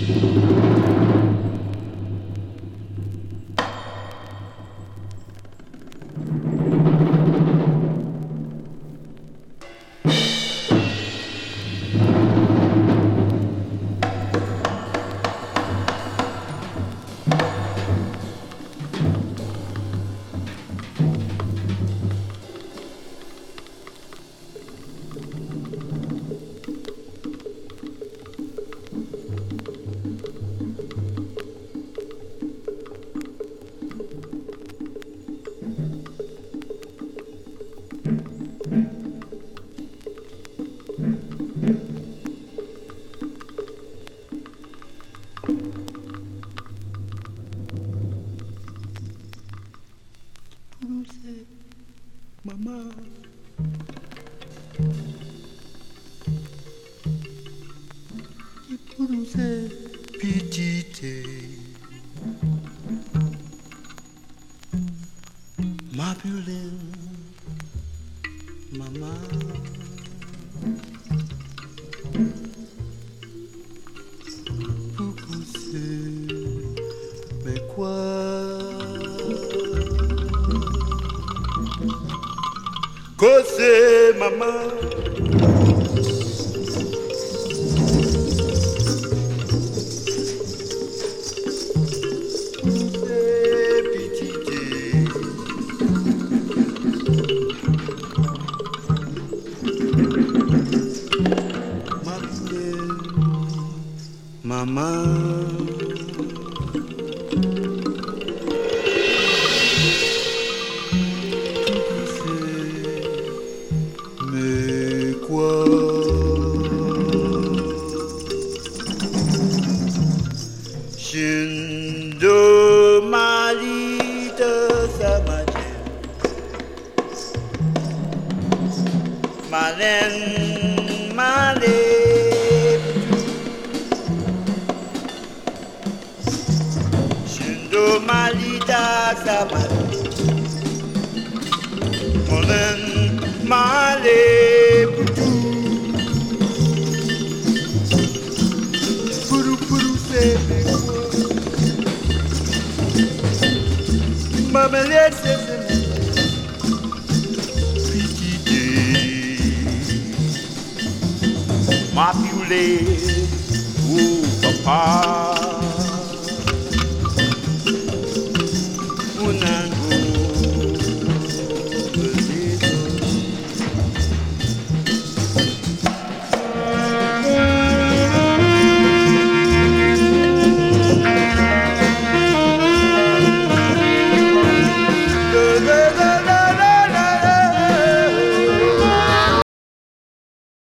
Mama, qui produisait petite, ma puline, mama. Pour pousser, mais quoi? Cause maman, c'est petite, ma belle maman. Mais quoi? Shindo malita samaje malen male Shindo malita samaje malen male puru puru sebe mama lese petite ma piulé